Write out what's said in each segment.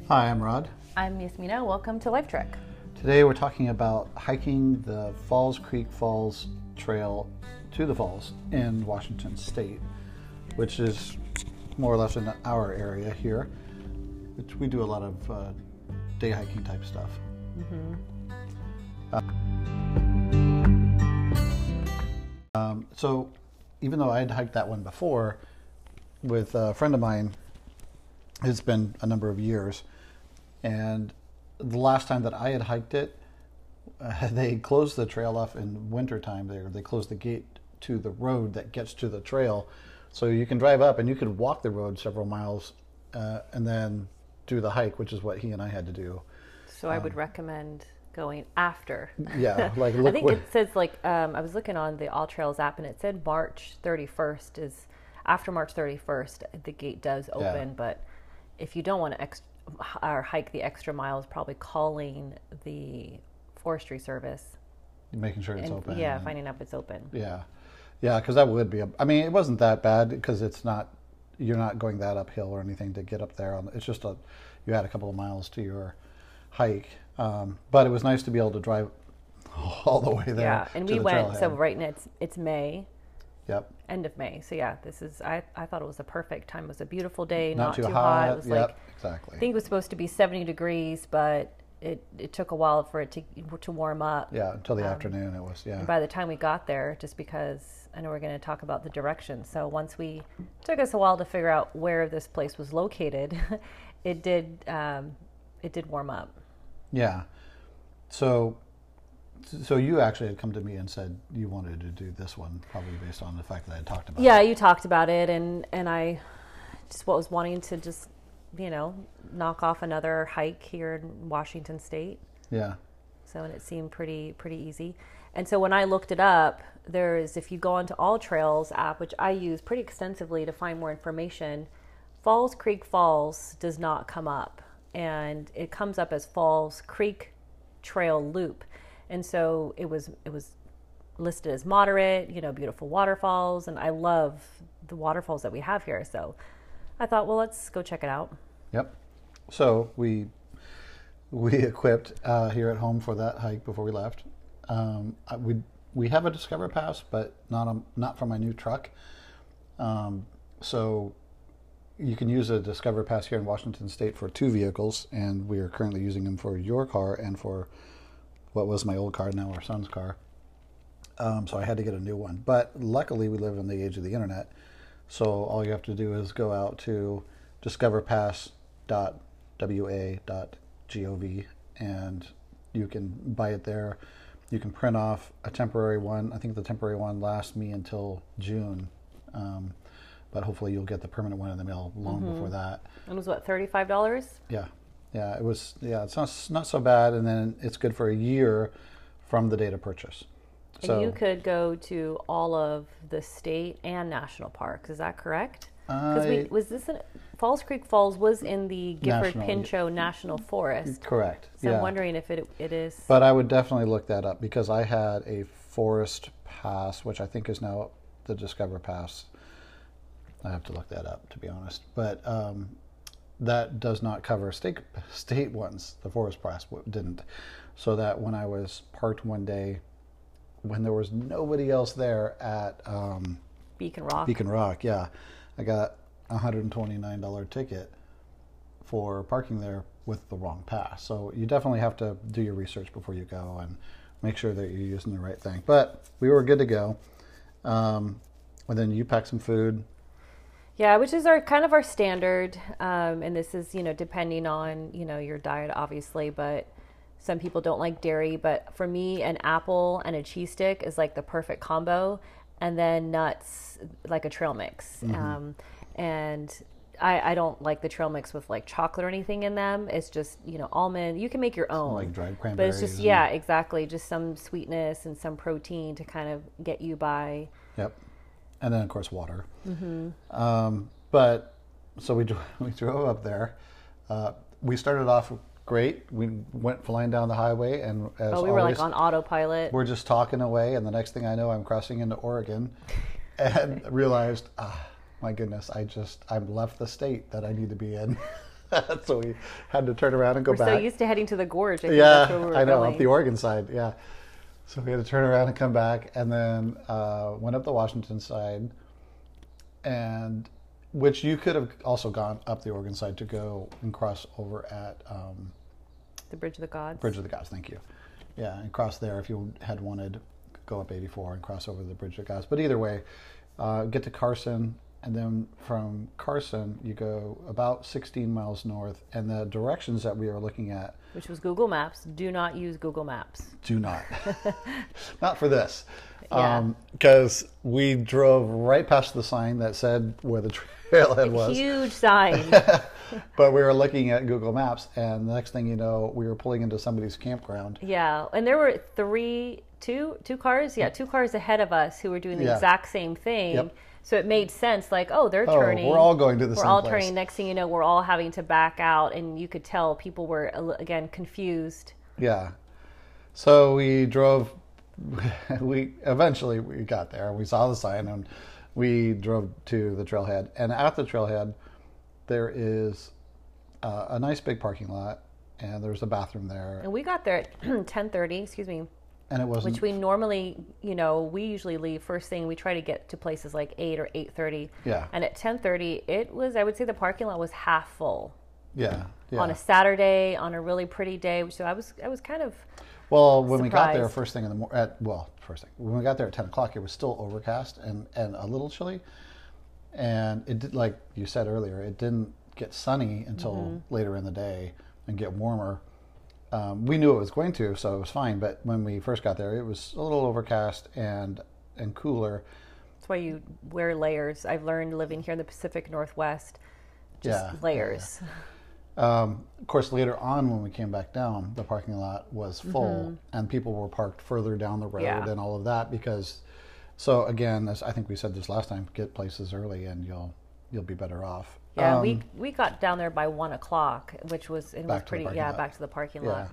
Hi, I'm Rod. I'm Yasmina. Welcome to Life Trek. Today we're talking about hiking the Falls Creek Falls Trail to the falls in Washington State, which is more or less in our area here. We do a lot of day hiking type stuff. So even though I had hiked that one before with a friend of mine, it's been a number of years. And the last time that I had hiked it, they closed the trail off in wintertime there. They closed the gate to the road that gets to the trail. So you can drive up and you could walk the road several miles and then do the hike, which is what he and I had to do. So I would recommend going after. Yeah, like I think it says I was looking on the All Trails app and it said March 31st is after March 31st the gate does open, but if you don't want to hike the extra miles, probably calling the Forestry Service, making sure it's open. Yeah, finding out if it's open. Yeah, because that would be. I mean, it wasn't that bad because it's not. You're not going that uphill or anything to get up there. It's just you had a couple of miles to your hike, but it was nice to be able to drive all the way there. Yeah, and we went. So right now it's May. Yep. End of May. So yeah, this is. I thought it was a perfect time. It was a beautiful day, not too hot. It was exactly. I think it was supposed to be 70 degrees, but it took a while for it to warm up. Yeah, until the afternoon it was. Yeah. And by the time we got there, just because I know we're going to talk about the direction. So it took us a while to figure out where this place was located. It did warm up. Yeah. So you actually had come to me and said you wanted to do this one, probably based on the fact that I had talked about it. Yeah, you talked about it, and I just was wanting to just, knock off another hike here in Washington State. Yeah. So, and it seemed pretty easy. And so when I looked it up, if you go onto All Trails app, which I use pretty extensively to find more information, Falls Creek Falls does not come up. And it comes up as Falls Creek Trail Loop. And so it was listed as moderate, beautiful waterfalls. And I love the waterfalls that we have here. So I thought, well, let's go check it out. Yep. So we equipped here at home for that hike before we left. We have a Discover Pass, but not for my new truck. So you can use a Discover Pass here in Washington State for 2 vehicles, and we are currently using them for your car and for what was my old car, now our son's car. So I had to get a new one. But luckily, we live in the age of the internet, so all you have to do is go out to discoverpass.wa.gov, and you can buy it there. You can print off a temporary one. I think the temporary one lasts me until June, but hopefully you'll get the permanent one in the mail long before that. It was what, $35? Yeah, it was. Yeah, it's not so bad, and then it's good for a year from the date of purchase. And you could go to all of the state and national parks. Is that correct? Because Falls Creek Falls was in the Gifford-Pinchot National Forest. Correct. So I'm wondering if it is. But I would definitely look that up because I had a forest pass, which I think is now the Discover Pass. I have to look that up, to be honest. But that does not cover state ones. The forest pass didn't. So that when I was parked one day, when there was nobody else there at Beacon Rock, yeah, I got a $129 ticket for parking there with the wrong pass. So you definitely have to do your research before you go and make sure that you're using the right thing. But we were good to go. And then you packed some food. Yeah, which is our standard. And this is, depending on, your diet, obviously, but some people don't like dairy. But for me, an apple and a cheese stick is like the perfect combo. And then nuts, like a trail mix. And I don't like the trail mix with like chocolate or anything in them. It's just, almond. You can make your own. Like dried cranberries. But it's just, yeah, exactly. Just some sweetness and some protein to kind of get you by. Yep. And then, of course, water. But so we drove up there. We started off great. We went flying down the highway, and as we were like on autopilot. We're just talking away, and the next thing I know, I'm crossing into Oregon, and realized, my goodness, I've left the state that I need to be in. So we had to turn around and go We're back. so used to heading to the gorge. I think that's where we Yeah, were I know, going. up the Oregon side, yeah. So we had to turn around and come back, and then went up the Washington side, and which you could have also gone up the Oregon side to go and cross over at The Bridge of the Gods. Bridge of the Gods, thank you. Yeah, and cross there if you had wanted, go up 84 and cross over the Bridge of the Gods. But either way, get to Carson, and then from Carson you go about 16 miles north, and the directions that we are looking at, Which was Google Maps. Do not use Google Maps. do not, not for this, Yeah. because we drove right past the sign that said where the trailhead was. Huge sign. But we were looking at Google Maps, and the next thing you know, we were pulling into somebody's campground. Yeah, and there were two cars. Yeah, two cars ahead of us who were doing the Yeah. exact same thing. Yep. So it made sense. Like, oh, they're Oh, turning. we're all going to the We're same all place. turning. Next thing you know, we're all having to back out, and you could tell people were again confused. Yeah. So we drove. We eventually we got there. We saw the sign, and we drove to the trailhead. And at the trailhead, there is a nice big parking lot, and there's a bathroom there. And we got there at 10:30. Excuse me. And it wasn't. Which we normally, we usually leave first thing. We try to get to places like 8 or 8:30. Yeah. And at 10:30, it was, I would say the parking lot was half full. Yeah. Yeah. On a Saturday, on a really pretty day. So I was kind of, Well, when we got there surprised. first thing in the morning, first thing when we got there at 10 o'clock, it was still overcast and a little chilly, and it did, like you said earlier, it didn't get sunny until later in the day and get warmer. We knew it was going to, so it was fine. But when we first got there, it was a little overcast and cooler. that's why you wear layers. I've learned living here in the Pacific Northwest, just Yeah, layers. Of course, later on when we came back down, the parking lot was full, and people were parked further down the road Yeah. and all of that because. So again, as I think we said this last time, get places early and you'll be better off. Yeah, we got down there by 1 o'clock, which was, it was Back to the pretty, parking lot. back to the parking Yeah.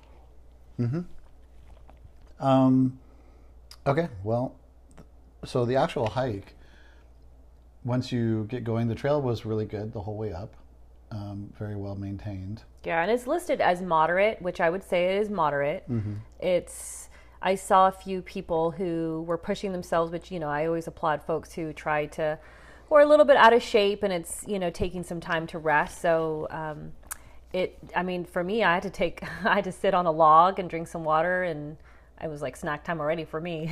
lot. Okay. Well, so the actual hike, once you get going, the trail was really good the whole way up. Very well maintained. Yeah, and it's listed as moderate, which I would say it is moderate. I saw a few people who were pushing themselves, which, I always applaud folks who try to, or a little bit out of shape, and it's, taking some time to rest. So, for me, I had to sit on a log and drink some water, and it was like snack time already for me.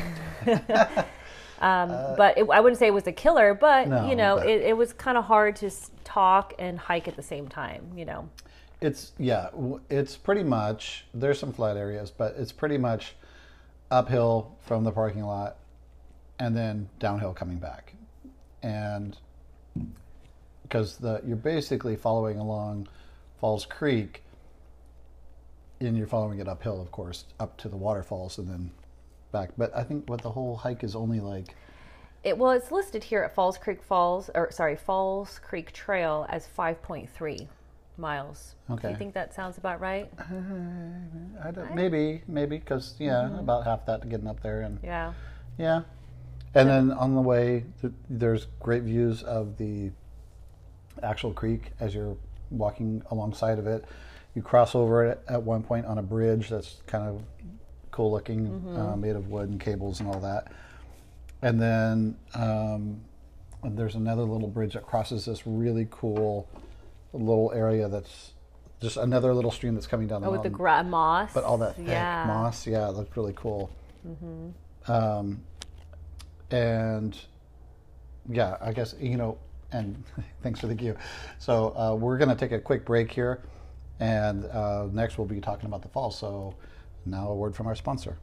But I wouldn't say it was a killer, but, No, but- it was kind of hard to talk and hike at the same time, It's pretty much, there's some flat areas, but it's pretty much uphill from the parking lot and then downhill coming back. And because you're basically following along Falls Creek, and you're following it uphill, of course, up to the waterfalls and then back. But I think the whole hike is only like, It's listed here at Falls Creek Trail as 5.3 miles. Do Okay. you think that sounds about right? I don't, maybe, because, about half that getting up there. And Yeah. yeah. And then on the way, there's great views of the actual creek as you're walking alongside of it. You cross over it at one point on a bridge that's kind of cool looking, made of wood and cables and all that. And then there's another little bridge that crosses this really cool little area that's just another little stream that's coming down the Oh, with the mountain. moss. But all that thick Yeah. moss, it looked really cool. And yeah, I guess, and thanks for the cue. So we're going to take a quick break here, and next we'll be talking about the falls. So now a word from our sponsor.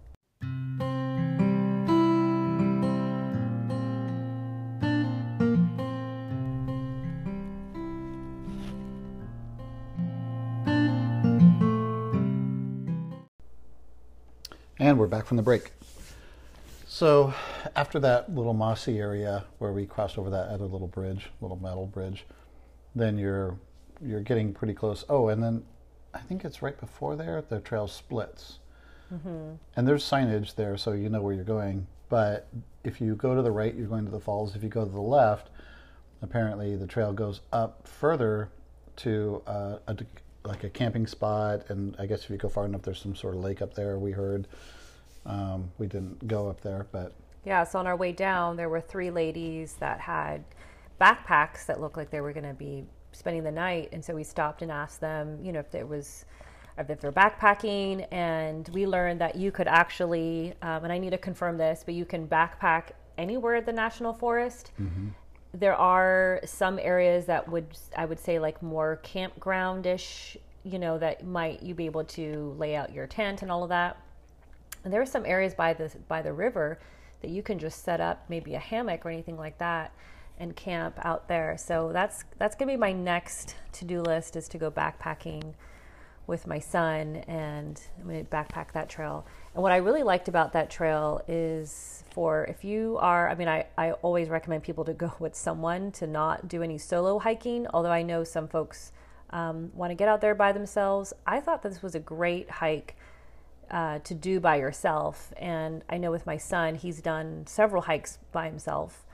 And we're back from the break. So after that little mossy area where we crossed over that other little bridge, little metal bridge, then you're getting pretty close. Oh, and then I think it's right before there, the trail splits. And there's signage there so you know where you're going. But if you go to the right, you're going to the falls. If you go to the left, apparently the trail goes up further to like a camping spot, and I guess if you go far enough, there's some sort of lake up there. We heard. We didn't go up there, but yeah. So on our way down, there were 3 ladies that had backpacks that looked like they were going to be spending the night, and so we stopped and asked them, if they're backpacking, and we learned that you could actually, and I need to confirm this, but you can backpack anywhere at the National Forest. Mm-hmm. There are some areas that I would say like more campground-ish, that might you be able to lay out your tent and all of that. And there are some areas by the river that you can just set up maybe a hammock or anything like that and camp out there. So that's gonna be my next to-do list, is to go backpacking with my son, and I'm gonna backpack that trail. And what I really liked about that trail is if you are, I always recommend people to go with someone, to not do any solo hiking, although I know some folks want to get out there by themselves. I thought this was a great hike to do by yourself. And I know with my son, he's done several hikes by himself,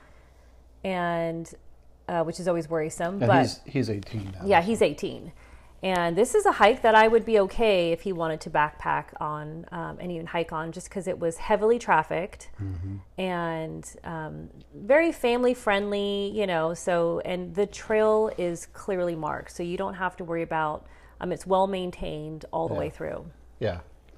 and which is always worrisome. And but he's 18 now. Yeah, he's 18. And this is a hike that I would be okay if he wanted to backpack on and even hike on, just because it was heavily trafficked and very family friendly, so, and the trail is clearly marked, so you don't have to worry about, it's well maintained all the way through. Yeah.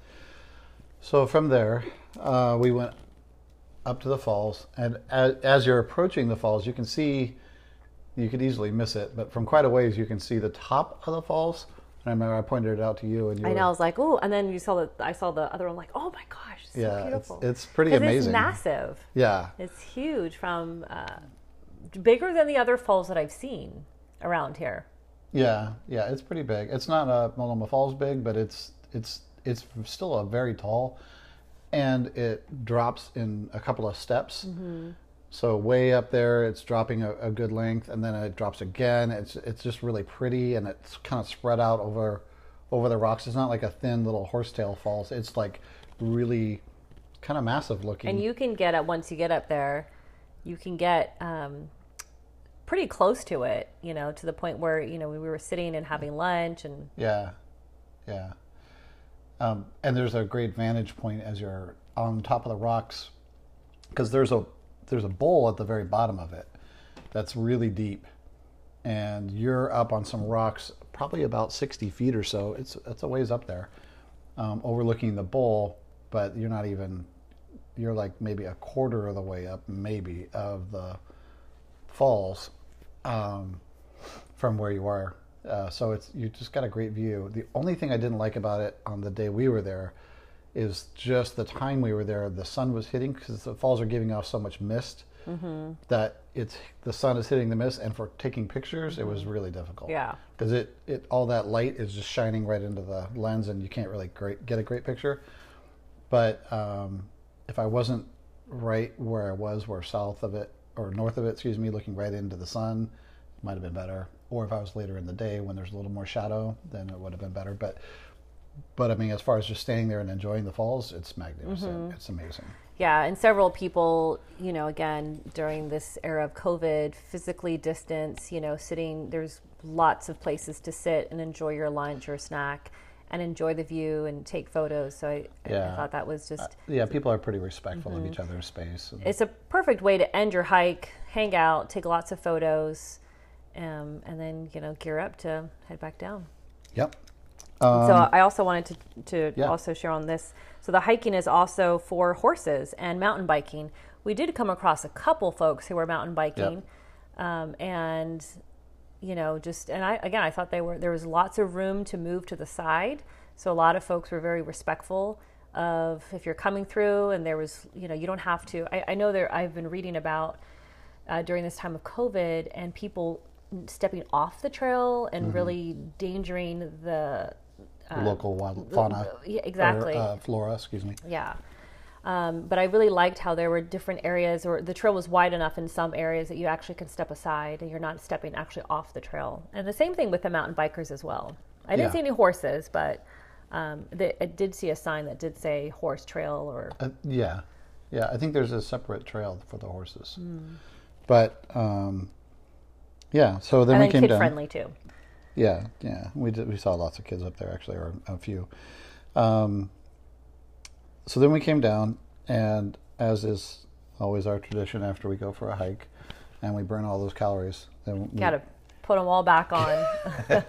So from there, we went up to the falls, and as you're approaching the falls, you can see, you could easily miss it, but from quite a ways you can see the top of the falls. And I remember I pointed it out to you, and I know, I was like, oh, and then I saw the other one, like, oh my gosh, it's so beautiful. It's pretty amazing. It's massive. Yeah. It's huge, from bigger than the other falls that I've seen around here. Yeah, it's pretty big. It's not Multnomah Falls big, but it's still a very tall, and it drops in a couple of steps. Mm-hmm. So way up there, it's dropping a good length, and then it drops again. It's just really pretty, and it's kind of spread out over the rocks. It's not like a thin little horsetail falls. It's like really kind of massive looking. And you can get once you get up there, you can get pretty close to it, to the point where, we were sitting and having lunch. And Yeah. And there's a great vantage point as you're on top of the rocks, because there's a bowl at the very bottom of it that's really deep, and you're up on some rocks, probably about 60 feet or so. It's a ways up there, overlooking the bowl, but you're like maybe a quarter of the way up, maybe, of the falls from where you are. So you just got a great view. The only thing I didn't like about it on the day we were there is just the time we were there. The sun was hitting, because the falls are giving off so much mist that the sun is hitting the mist, and for taking pictures, it was really difficult. Yeah, because it all that light is just shining right into the lens, and you can't really get a great picture. But if I wasn't right where I was, where south of it or north of it, excuse me, looking right into the sun, it might have been better. Or if I was later in the day when there's a little more shadow, then it would have been better. But as far as just standing there and enjoying the falls, it's magnificent. It's amazing. Yeah, and several people, again, during this era of COVID, physically distance, sitting, there's lots of places to sit and enjoy your lunch or snack and enjoy the view and take photos. So I thought that was just... people are pretty respectful of each other's space. It's a perfect way to end your hike, hang out, take lots of photos, and then, gear up to head back down. Yep. So I also wanted to also share on this. So the hiking is also for horses and mountain biking. We did come across a couple folks who were mountain biking, and I thought there was lots of room to move to the side. So a lot of folks were very respectful of if you're coming through, and there was, you don't have to. I know I've been reading about during this time of COVID, and people stepping off the trail and really endangering the local wild fauna. Yeah, exactly. Or, flora, excuse me. Yeah. But I really liked how there were different areas, or the trail was wide enough in some areas that you actually can step aside and you're not stepping actually off the trail. And the same thing with the mountain bikers as well. I didn't see any horses, but I did see a sign that did say horse trail or... Yeah, I think there's a separate trail for the horses. But, so then we came down. And kid-friendly too. Yeah, yeah. We saw lots of kids up there actually, or a few. Um, so then we came down, and as is always our tradition after we go for a hike, and we burn all those calories. Then Got to put them all back on.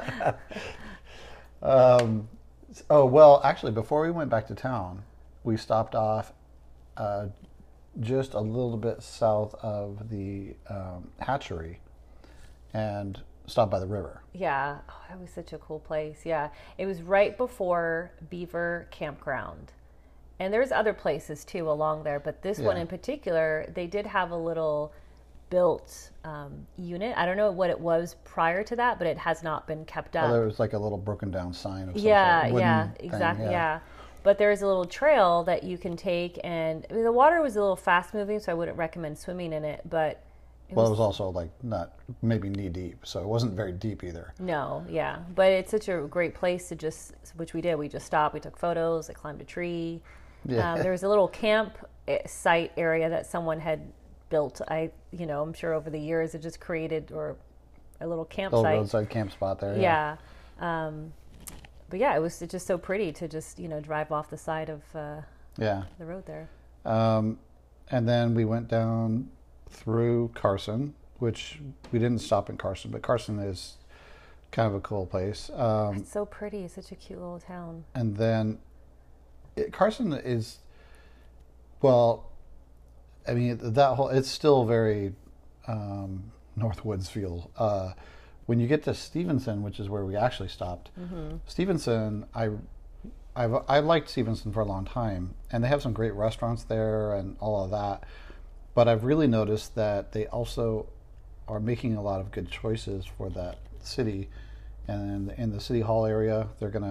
oh well, actually, before we went back to town, we stopped off uh, just a little bit south of the hatchery, and stopped by the river. Yeah, oh, that was such a cool place. Yeah, it was right before Beaver Campground. And there's other places too along there, but this one Yeah. in particular, they did have a little built unit. I don't know what it was prior to that, but it has not been kept up. Oh, there was like a little broken down sign of some Yeah, sort, wooden yeah, thing, exactly, yeah. But there's a little trail that you can take, and I mean, the water was a little fast moving, so I wouldn't recommend swimming in it. But Well, it was also like not maybe knee deep, so it wasn't very deep either. no, yeah, but it's such a great place to just, which we did. We just stopped, we took photos, I climbed a tree. Yeah. There was a little camp site area that someone had built. I'm sure over the years it just created or a little Little campsite. roadside camp spot there. Yeah. But yeah, it was just so pretty to just drive off the side of Yeah. the road there. And then we went down through Carson, which we didn't stop in Carson, but Carson is kind of a cool place. It's so pretty. It's such a cute little town. And then Carson is, well, I mean, it's still very Northwoods feel. When you get to Stevenson, which is where we actually stopped, Stevenson, I liked Stevenson for a long time, and they have some great restaurants there and all of that. But I've really noticed that they also are making a lot of good choices for that city. And in the city hall area,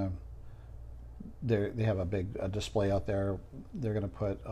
they have a big display out there. They're going to put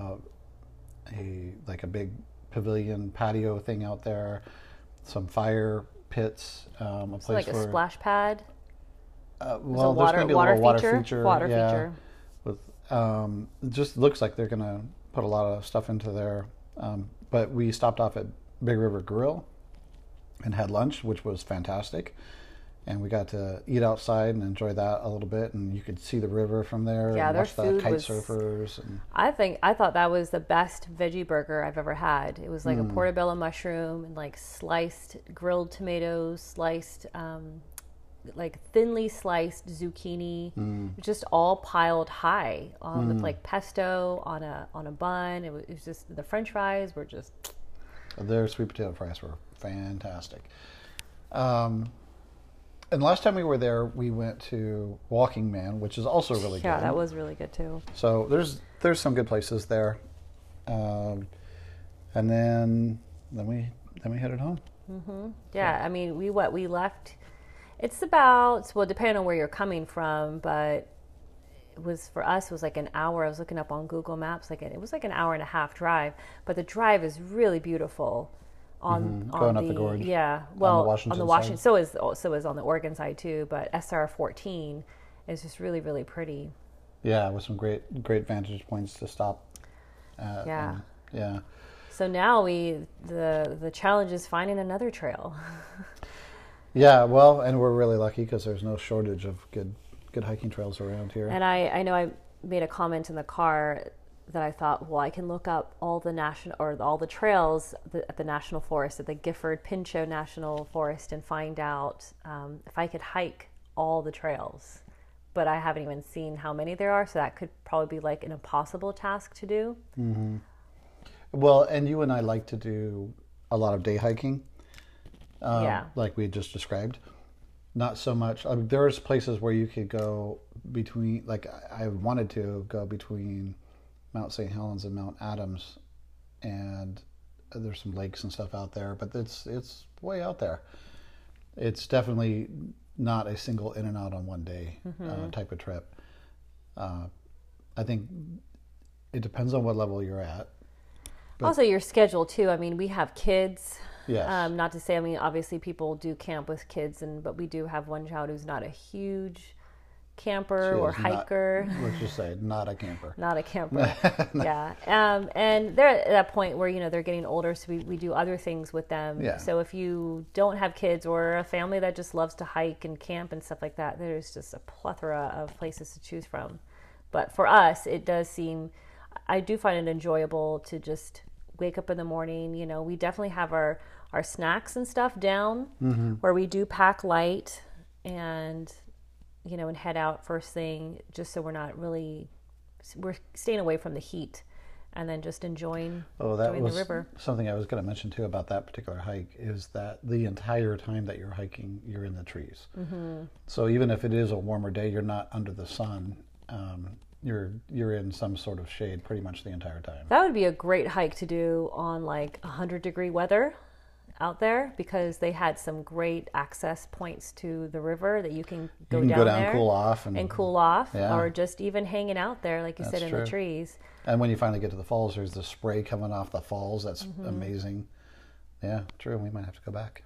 a big pavilion patio thing out there, some fire pits, a place Like a for splash pad. well, there's water- going to be a water little water feature? feature. Water yeah, feature. With it just looks like they're going to put a lot of stuff into there. But we stopped off at Big River Grill and had lunch, which was fantastic. And we got to eat outside and enjoy that a little bit, and you could see the river from there. Yeah, and their watch the food kite was- surfers. And I thought that was the best veggie burger I've ever had. It was like a portobello mushroom and like sliced grilled tomatoes, sliced like thinly sliced zucchini, just all piled high with like pesto on a bun. It was just the French fries were just their sweet potato fries were fantastic. And last time we were there, we went to Walking Man, which is also really yeah, good. that was really good too. So there's some good places there, and then we headed home. Yeah, I mean, we left. It's about, well, depending on where you're coming from, but it was for us. It was like an hour. I was looking up on Google Maps. It was like an hour and a half drive, but the drive is really beautiful. Going up the gorge. Yeah, well, Washington on the Washington. side. So is on the Oregon side too. But SR14 is just really really pretty. Yeah, with some great vantage points to stop at. Yeah. And, yeah. So now the challenge is finding another trail. Yeah, well, and we're really lucky because there's no shortage of good hiking trails around here. And I know I made a comment in the car that I thought, well, I can look up all the trails at the national forest, at the Gifford Pinchot National Forest, and find out if I could hike all the trails. But I haven't even seen how many there are, so that could probably be like an impossible task to do. Well, and you and I like to do a lot of day hiking. Yeah. Like we just described. Not so much. I mean, there's places where you could go between, like I wanted to go between Mount St. Helens and Mount Adams, and there's some lakes and stuff out there, but it's way out there. It's definitely not a single in and out on one day type of trip. I think it depends on what level you're at. Also, your schedule too. I mean, we have kids. Yes. Not to say, I mean, obviously people do camp with kids, but we do have one child who's not a huge camper She or is not- hiker. let's just say, not a camper. Not a camper. Yeah. And they're at that point where, they're getting older, so we do other things with them. Yeah. So if you don't have kids or a family that just loves to hike and camp and stuff like that, there's just a plethora of places to choose from. But for us, it does seem, I do find it enjoyable to just wake up in the morning. We definitely have our snacks and stuff down, where we do pack light and head out first thing, just so we're staying away from the heat and then just enjoying the river. Something I was going to mention too about that particular hike is that the entire time that you're hiking, you're in the trees. So even if it is a warmer day, you're not under the sun. You're in some sort of shade pretty much the entire time. That would be a great hike to do on like 100-degree weather out there, because they had some great access points to the river that you can go down there, and cool off, yeah. Or just even hanging out there, like you said, in the trees. And when you finally get to the falls, there's the spray coming off the falls. That's amazing. Yeah, true. We might have to go back.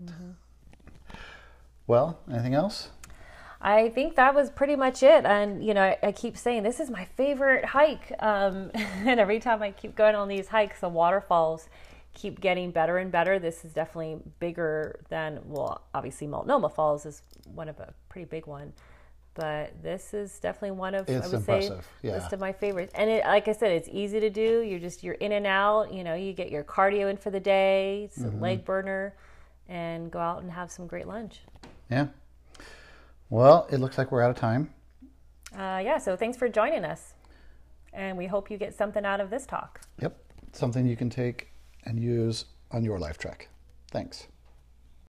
Well, anything else? I think that was pretty much it. And, I keep saying this is my favorite hike. And every time I keep going on these hikes, the waterfalls keep getting better and better. This is definitely bigger than, obviously Multnomah Falls is one of a pretty big one. But this is definitely one of, it's I would impressive. say, list of my favorites. And like I said, it's easy to do. You're in and out. You get your cardio in for the day. It's a leg burner, and go out and have some great lunch. Yeah. Well, it looks like we're out of time. So thanks for joining us. And we hope you get something out of this talk. Yep. Something you can take and use on your life trek. Thanks.